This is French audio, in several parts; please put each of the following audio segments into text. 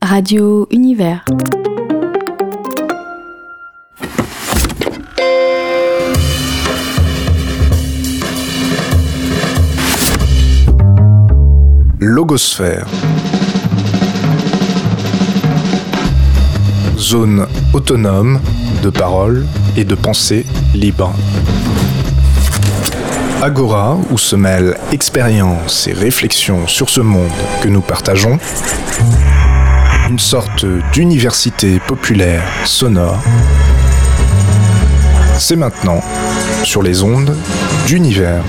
Radio Univers. Logosphère. Zone autonome de parole et de pensée libre. Agora, où se mêlent expérience et réflexion sur ce monde que nous partageons. Une sorte d'université populaire sonore. C'est maintenant sur les ondes d'Univers.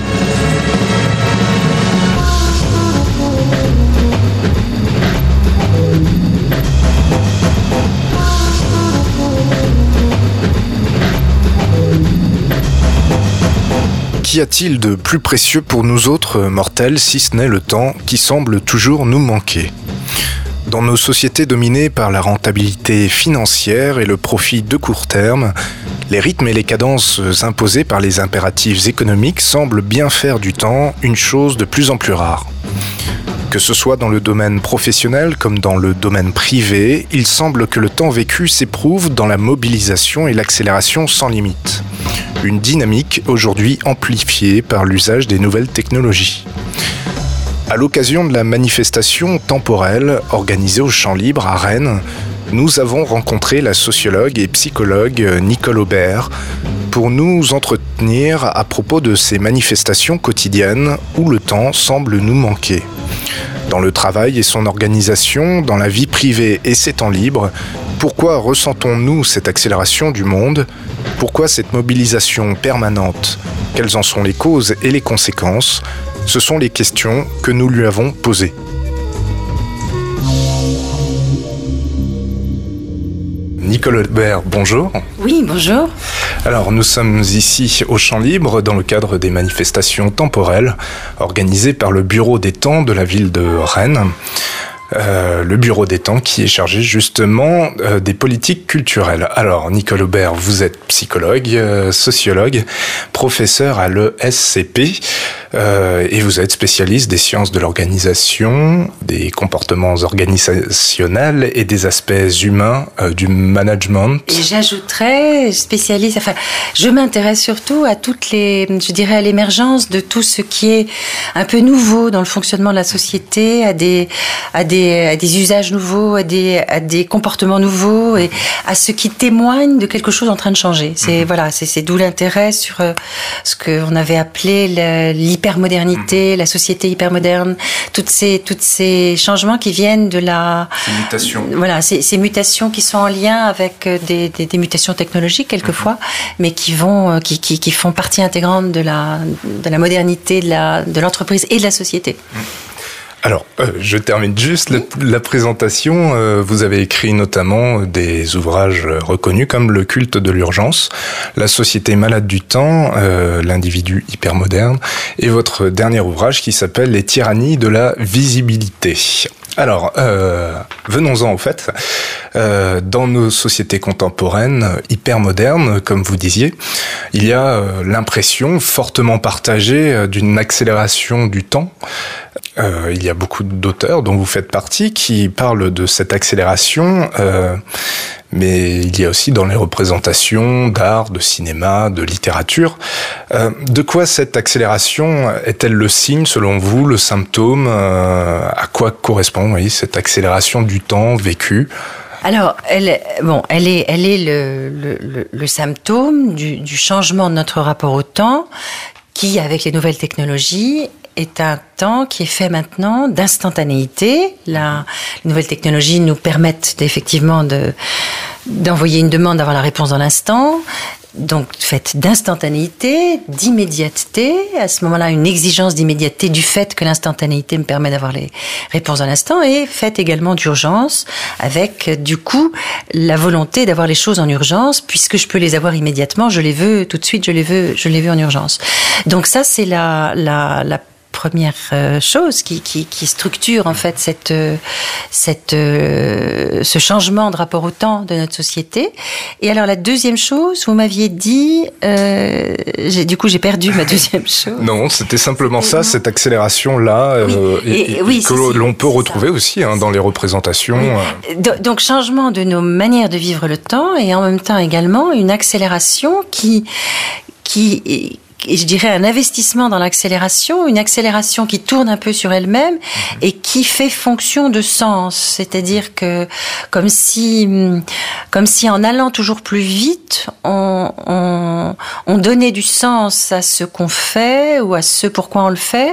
Qu'y a-t-il de plus précieux pour nous autres mortels si ce n'est le temps qui semble toujours nous manquer ? Dans nos sociétés dominées par la rentabilité financière et le profit de court terme, les rythmes et les cadences imposés par les impératifs économiques semblent bien faire du temps une chose de plus en plus rare. Que ce soit dans le domaine professionnel comme dans le domaine privé, il semble que le temps vécu s'éprouve dans la mobilisation et l'accélération sans limite. Une dynamique aujourd'hui amplifiée par l'usage des nouvelles technologies. À l'occasion de la manifestation temporelle organisée au Champ Libre à Rennes, nous avons rencontré la sociologue et psychologue Nicole Aubert pour nous entretenir à propos de ces manifestations quotidiennes où le temps semble nous manquer. Dans le travail et son organisation, dans la vie privée et ses temps libres, pourquoi ressentons-nous cette accélération du monde ? Pourquoi cette mobilisation permanente ? Quelles en sont les causes et les conséquences ? Ce sont les questions que nous lui avons posées. Nicole Aubert, bonjour. Oui, bonjour. Alors, nous sommes ici au Champ Libre dans le cadre des manifestations temporelles organisées par le Bureau des temps de la ville de Rennes. Le Bureau des temps qui est chargé justement des politiques culturelles. Alors, Nicole Aubert, vous êtes psychologue, sociologue, professeur à l'ESCP et vous êtes spécialiste des sciences de l'organisation, des comportements organisationnels et des aspects humains du management. Et j'ajouterais spécialiste, je m'intéresse surtout à à l'émergence de tout ce qui est un peu nouveau dans le fonctionnement de la société, à des usages nouveaux, à des comportements nouveaux et à ce qui témoigne de quelque chose en train de changer. C'est d'où l'intérêt sur ce qu'on avait appelé l'hypermodernité, la société hypermoderne, toutes ces changements qui viennent de ces mutations. Voilà, ces mutations qui sont en lien avec des mutations technologiques quelquefois, mais qui font partie intégrante de la modernité de l'entreprise et de la société. Alors, je termine juste la présentation. Vous avez écrit notamment des ouvrages reconnus comme Le culte de l'urgence, La société malade du temps, L'individu hypermoderne, et votre dernier ouvrage qui s'appelle Les tyrannies de la visibilité. Alors, venons-en au fait. Dans nos sociétés contemporaines hypermodernes, comme vous disiez, il y a l'impression fortement partagée d'une accélération du temps. Il y a beaucoup d'auteurs, dont vous faites partie, qui parlent de cette accélération, mais il y a aussi dans les représentations d'art, de cinéma, de littérature. De quoi cette accélération est-elle le signe, selon vous, le symptôme ? À quoi correspond cette accélération du temps vécu ? Alors, elle est le symptôme du changement de notre rapport au temps, qui, avec les nouvelles technologies, est un temps qui est fait maintenant d'instantanéité. Les nouvelles technologies nous permettent effectivement d'envoyer une demande, d'avoir la réponse dans l'instant. Donc, faite d'instantanéité, d'immédiateté. À ce moment-là, une exigence d'immédiateté du fait que l'instantanéité me permet d'avoir les réponses dans l'instant, et faite également d'urgence, avec du coup la volonté d'avoir les choses en urgence, puisque je peux les avoir immédiatement, je les veux tout de suite, je les veux en urgence. Donc ça, c'est la première chose qui structure en fait ce changement de rapport au temps de notre société. Et alors la deuxième chose, vous m'aviez dit, j'ai perdu ma deuxième chose. Non, c'était simplement ça, cette accélération-là, que l'on peut retrouver aussi dans les représentations. Oui. Donc changement de nos manières de vivre le temps et en même temps également une accélération qui et je dirais un investissement dans l'accélération, une accélération qui tourne un peu sur elle-même et qui fait fonction de sens. C'est-à-dire que, comme si en allant toujours plus vite, on donnait du sens à ce qu'on fait ou à ce pourquoi on le fait,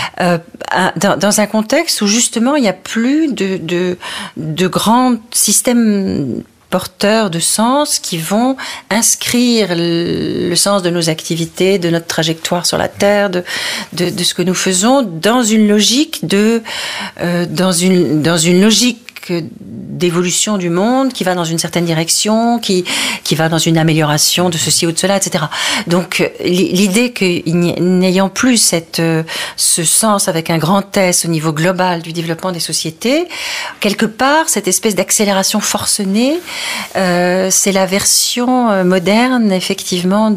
dans un contexte où justement il n'y a plus de grands systèmes porteurs de sens qui vont inscrire le sens de nos activités, de notre trajectoire sur la Terre, de ce que nous faisons dans une logique dans une logique d'évolution du monde qui va dans une certaine direction, qui va dans une amélioration de ceci ou de cela, etc. Donc l'idée que n'ayant plus ce sens avec un grand S au niveau global du développement des sociétés, quelque part cette espèce d'accélération forcenée, c'est la version moderne effectivement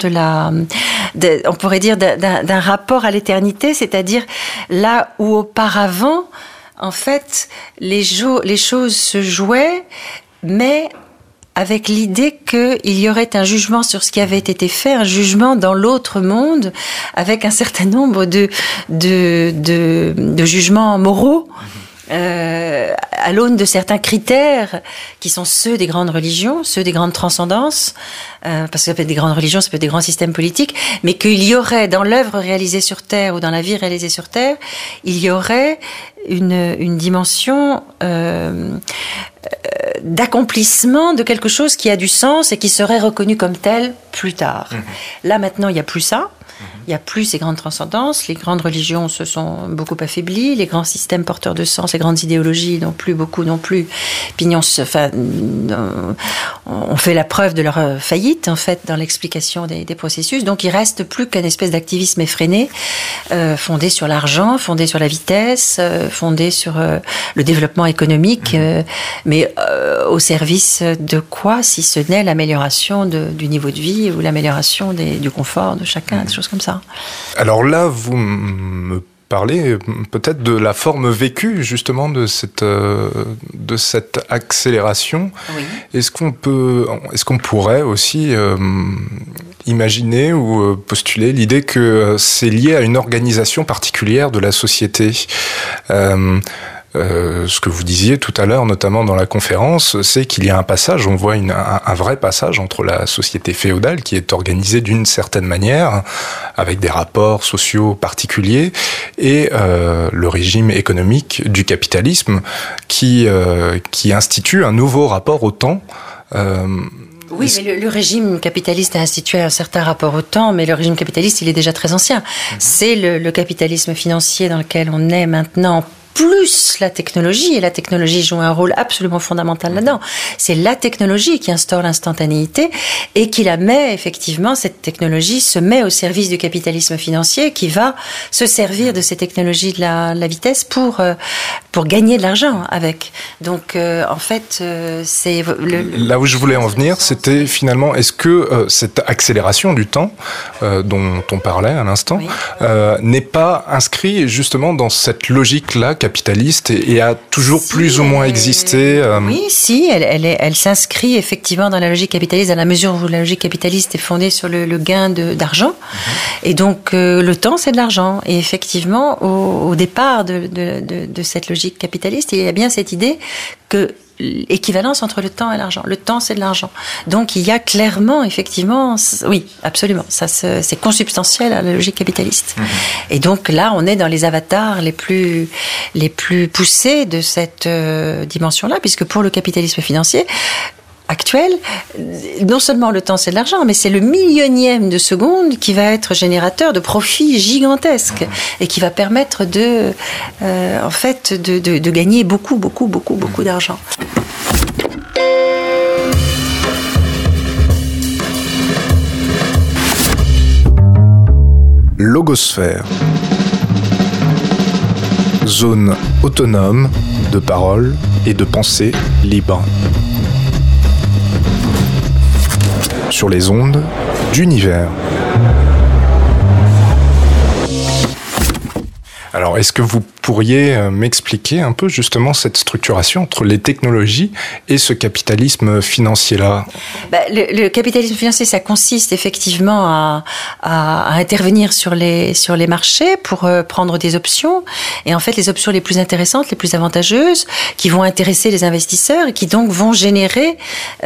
on pourrait dire d'un rapport à l'éternité, c'est-à-dire là où auparavant en fait, les choses se jouaient, mais avec l'idée qu'il y aurait un jugement sur ce qui avait été fait, un jugement dans l'autre monde, avec un certain nombre de jugements moraux, à l'aune de certains critères qui sont ceux des grandes religions, ceux des grandes transcendances, parce que ça peut être des grandes religions, ça peut être des grands systèmes politiques, mais qu'il y aurait dans l'œuvre réalisée sur Terre ou dans la vie réalisée sur Terre, il y aurait une dimension d'accomplissement de quelque chose qui a du sens et qui serait reconnu comme tel plus tard. Là maintenant, il n'y a plus ça. Il n'y a plus ces grandes transcendances, les grandes religions se sont beaucoup affaiblies, les grands systèmes porteurs de sens, les grandes idéologies n'ont plus on fait la preuve de leur faillite en fait dans l'explication des processus. Donc il reste plus qu'une espèce d'activisme effréné, fondé sur l'argent, fondé sur la vitesse, fondé sur le développement économique, mais au service de quoi, si ce n'est l'amélioration du niveau de vie ou l'amélioration du confort de chacun, des choses comme ça. Alors là, vous me parlez peut-être de la forme vécue justement de cette accélération. Oui. Est-ce qu'on pourrait aussi imaginer ou postuler l'idée que c'est lié à une organisation particulière de la société? Ce que vous disiez tout à l'heure, notamment dans la conférence, c'est qu'il y a un passage, on voit un vrai passage entre la société féodale qui est organisée d'une certaine manière, avec des rapports sociaux particuliers, et le régime économique du capitalisme qui institue un nouveau rapport au temps. Oui, mais le régime capitaliste a institué un certain rapport au temps, mais le régime capitaliste, il est déjà très ancien. C'est le capitalisme financier dans lequel on est maintenant, plus la technologie, et la technologie joue un rôle absolument fondamental là-dedans. C'est la technologie qui instaure l'instantanéité et qui cette technologie se met au service du capitalisme financier qui va se servir de ces technologies de la vitesse pour gagner de l'argent avec. Donc, en fait, c'est... Là où je voulais en venir, c'était finalement, est-ce que cette accélération du temps dont on parlait à l'instant n'est pas inscrite justement dans cette logique-là capitaliste et a toujours plus ou moins existé. Oui, si, elle s'inscrit effectivement dans la logique capitaliste à la mesure où la logique capitaliste est fondée sur le gain d'argent. Et donc le temps, c'est de l'argent. Et effectivement, au départ de cette logique capitaliste, il y a bien cette idée que équivalence entre le temps et l'argent. Le temps, c'est de l'argent. Donc, il y a clairement, effectivement, oui, absolument, ça c'est consubstantiel à la logique capitaliste. Et donc là, on est dans les avatars les plus poussés de cette dimension-là, puisque pour le capitalisme financier actuel, non seulement le temps c'est de l'argent, mais c'est le millionième de seconde qui va être générateur de profits gigantesques et qui va permettre de gagner beaucoup d'argent. Logosphère. zone autonome de parole et de pensée libre. Sur les ondes d'univers. Alors, est-ce que vous pourriez m'expliquer un peu justement cette structuration entre les technologies et ce capitalisme financier-là ? Le capitalisme financier, ça consiste effectivement à intervenir sur les marchés pour prendre des options. Et en fait, les options les plus intéressantes, les plus avantageuses, qui vont intéresser les investisseurs et qui donc vont générer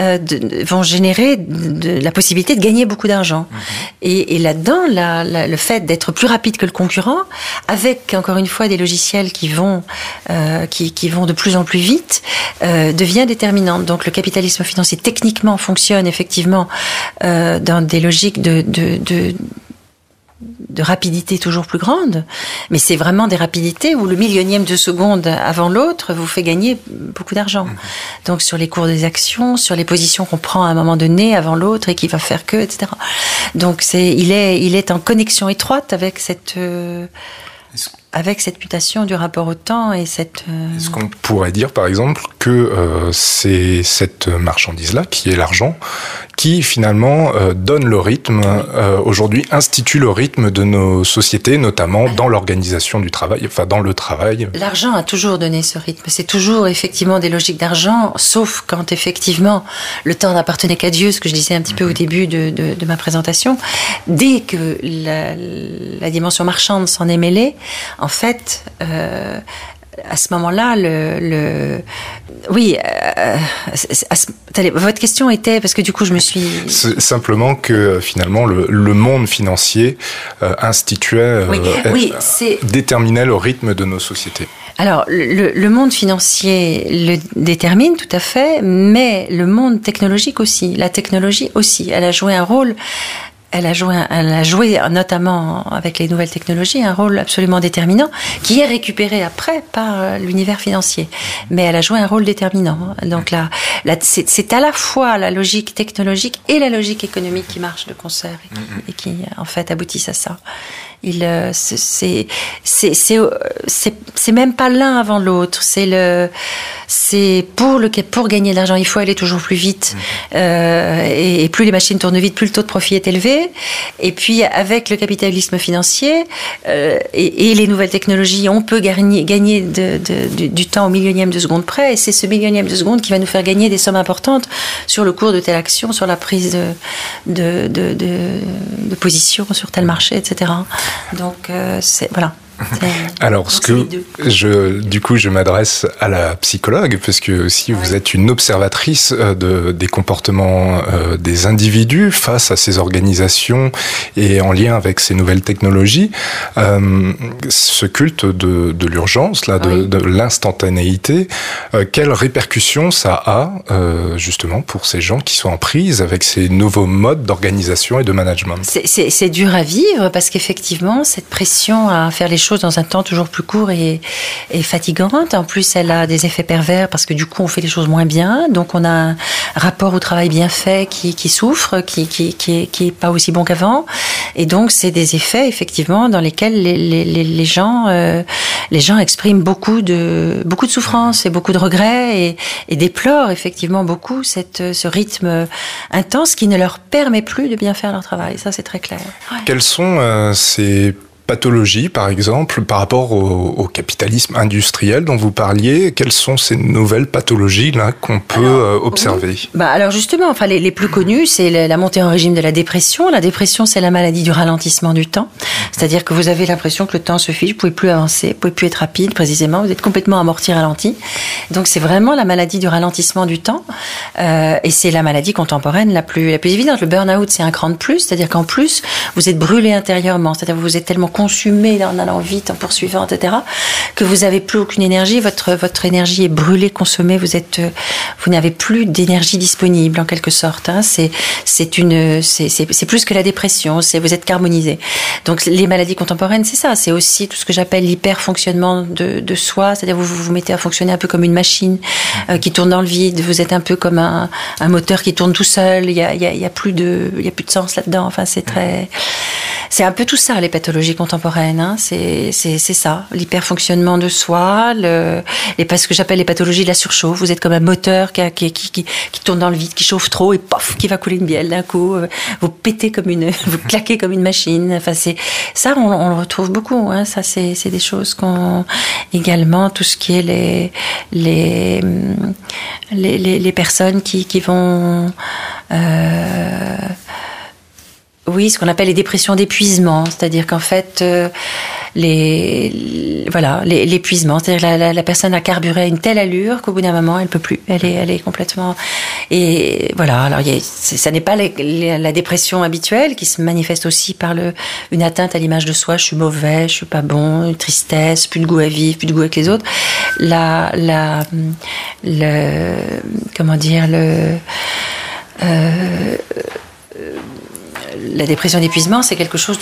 la possibilité de gagner beaucoup d'argent. Et là-dedans, le fait d'être plus rapide que le concurrent, avec encore une fois des logiciels qui vont de plus en plus vite, devient déterminante. Donc le capitalisme financier techniquement fonctionne effectivement dans des logiques de rapidité toujours plus grande, mais c'est vraiment des rapidités où le millionième de seconde avant l'autre vous fait gagner beaucoup d'argent. Donc sur les cours des actions, sur les positions qu'on prend à un moment donné avant l'autre et qui va faire que, etc. Donc il est en connexion étroite avec cette mutation du rapport au temps et cette... Est-ce qu'on pourrait dire, par exemple, que c'est cette marchandise-là, qui est l'argent, qui finalement donne le rythme, aujourd'hui institue le rythme de nos sociétés, notamment dans l'organisation du travail, enfin dans le travail. L'argent a toujours donné ce rythme. C'est toujours effectivement des logiques d'argent, sauf quand effectivement le temps n'appartenait qu'à Dieu, ce que je disais un petit peu au début de ma présentation. Dès que la dimension marchande s'en est mêlée, en fait... à ce moment-là, votre question était, parce que du coup je me suis... C'est simplement que finalement le monde financier instituait, déterminait le rythme de nos sociétés. Alors, le monde financier le détermine tout à fait, mais le monde technologique aussi, la technologie aussi, elle a joué un rôle... Elle a joué notamment avec les nouvelles technologies un rôle absolument déterminant qui est récupéré après par l'univers financier. Mais elle a joué un rôle déterminant. Donc là, c'est à la fois la logique technologique et la logique économique qui marchent de concert et qui en fait aboutissent à ça. C'est même pas l'un avant l'autre. C'est pour gagner de l'argent, il faut aller toujours plus vite. Et plus les machines tournent vite, plus le taux de profit est élevé. Et puis, avec le capitalisme financier et les nouvelles technologies, on peut gagner du temps au millionième de seconde près. Et c'est ce millionième de seconde qui va nous faire gagner des sommes importantes sur le cours de telle action, sur la prise de position sur tel marché, etc. Donc, voilà. Alors, du coup, je m'adresse à la psychologue, parce que aussi vous êtes une observatrice des comportements des individus face à ces organisations et en lien avec ces nouvelles technologies. Ce culte de l'urgence, là, de l'instantanéité, quelles répercussions ça a justement pour ces gens qui sont en prise avec ces nouveaux modes d'organisation et de management? C'est dur à vivre parce qu'effectivement, cette pression à faire les choses dans un temps toujours plus court et fatigante. En plus, elle a des effets pervers parce que du coup, on fait les choses moins bien. Donc, on a un rapport au travail bien fait qui souffre, qui est pas aussi bon qu'avant. Et donc, c'est des effets, effectivement, dans lesquels les gens expriment beaucoup de souffrance et beaucoup de regrets et déplorent effectivement beaucoup ce rythme intense qui ne leur permet plus de bien faire leur travail. Ça, c'est très clair. Ouais. Quels sont ces pathologies, par exemple, par rapport au capitalisme industriel dont vous parliez? Quelles sont ces nouvelles pathologies là qu'on peut observer? Alors justement, enfin les plus connues, c'est la montée en régime de la dépression. La dépression, c'est la maladie du ralentissement du temps. C'est-à-dire que vous avez l'impression que le temps se fige, vous pouvez plus avancer, vous pouvez plus être rapide, précisément, vous êtes complètement amorti, ralenti. Donc c'est vraiment la maladie du ralentissement du temps. Et c'est la maladie contemporaine la plus évidente. Le burn-out, c'est un cran de plus, c'est-à-dire qu'en plus, vous êtes brûlé intérieurement, c'est-à-dire que vous êtes tellement consumé en allant vite, en poursuivant, etc., que vous n'avez plus aucune énergie, votre énergie est brûlée, consommée, vous n'avez plus d'énergie disponible, en quelque sorte. Hein. C'est plus que la dépression, vous êtes carbonisé. Donc, les maladies contemporaines, c'est ça, c'est aussi tout ce que j'appelle l'hyperfonctionnement de soi, c'est-à-dire vous vous mettez à fonctionner un peu comme une machine qui tourne dans le vide, vous êtes un peu comme un moteur qui tourne tout seul, il y a plus de sens là-dedans, enfin, c'est très... c'est un peu tout ça, les pathologies contemporaines. Hein. C'est ça, l'hyperfonctionnement de soi, ce que j'appelle les pathologies de la surchauffe. Vous êtes comme un moteur qui tourne dans le vide, qui chauffe trop et pof, qui va couler une bielle d'un coup. Vous pétez vous claquez comme une machine. Enfin, ça, on le retrouve beaucoup. Hein. Ça, c'est des choses également, tout ce qui est les personnes qui vont... oui, ce qu'on appelle les dépressions d'épuisement, c'est-à-dire qu'en fait, l'épuisement, c'est-à-dire la personne a carburé à une telle allure qu'au bout d'un moment, elle peut plus, elle est complètement... Et voilà, alors ça n'est pas la dépression habituelle qui se manifeste aussi par une atteinte à l'image de soi, je suis mauvais, je suis pas bon, une tristesse, plus de goût à vivre, plus de goût avec les autres. La dépression d'épuisement, c'est quelque chose de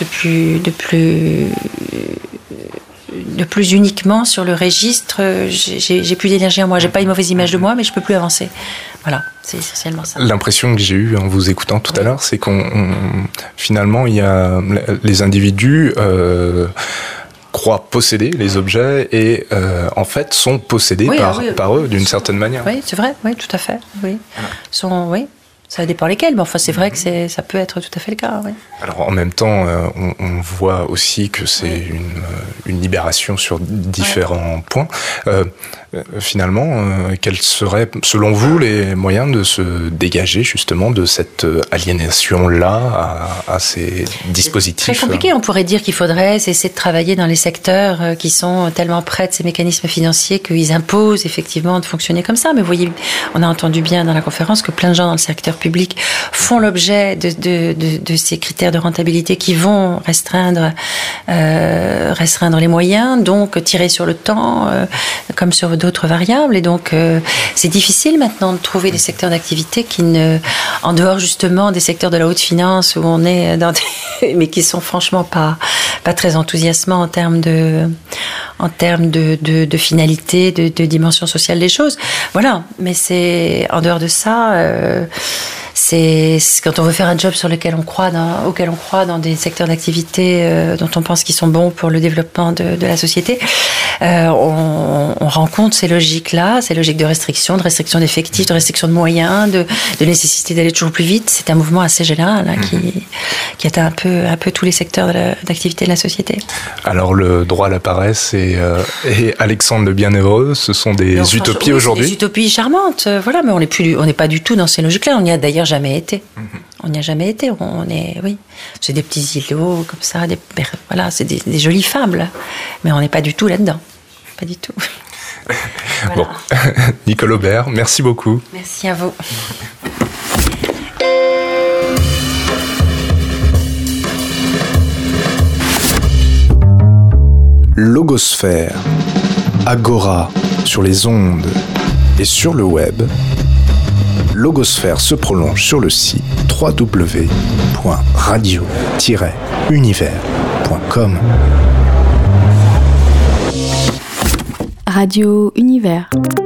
plus uniquement sur le registre. J'ai plus d'énergie en moi, j'ai pas une mauvaise image de moi, mais je peux plus avancer. Voilà, c'est essentiellement ça. L'impression que j'ai eue en vous écoutant tout à l'heure, c'est finalement, il y a les individus croient posséder les objets et en fait sont possédés par eux d'une certaine manière. Oui, c'est vrai, oui, tout à fait. Oui. Oui. Ça dépend lesquels, mais enfin c'est vrai que ça peut être tout à fait le cas. Oui. Alors en même temps, on voit aussi que c'est une libération sur différents points. Finalement, quels seraient, selon vous, les moyens de se dégager justement de cette aliénation-là à ces dispositifs? C'est très compliqué. On pourrait dire qu'il faudrait cesser de travailler dans les secteurs qui sont tellement près de ces mécanismes financiers qu'ils imposent effectivement de fonctionner comme ça. Mais vous voyez, on a entendu bien dans la conférence que plein de gens dans le secteur public font l'objet de ces critères de rentabilité qui vont restreindre les moyens, donc tirer sur le temps, comme sur d'autres variables. Et donc, c'est difficile maintenant de trouver des secteurs d'activité en dehors justement des secteurs de la haute finance où on est mais qui sont franchement pas très enthousiasmants en termes de finalité, de dimension sociale des choses. Voilà. Mais c'est, en dehors de ça, c'est quand on veut faire un job auquel on croit dans des secteurs d'activité dont on pense qu'ils sont bons pour le développement de la société, on rencontre ces logiques-là, ces logiques de restriction d'effectifs, de restriction de moyens, de nécessité d'aller toujours plus vite. C'est un mouvement assez général qui atteint un peu tous les secteurs d'activité de la société. Alors le droit à la paresse et Alexandre le Bienheureux, ce sont des utopies aujourd'hui. Des utopies charmantes, voilà, mais on n'est pas du tout dans ces logiques-là. On n'y a d'ailleurs jamais été. On n'y a jamais été. C'est des petits îlots comme ça, voilà, c'est des jolies fables, mais on n'est pas du tout là-dedans. Pas du tout. Voilà. Bon, Nicole Aubert, merci beaucoup. Merci à vous. Logosphère, Agora sur les ondes et sur le web. Logosphère se prolonge sur le site www.radio-univers.com. Radio Univers.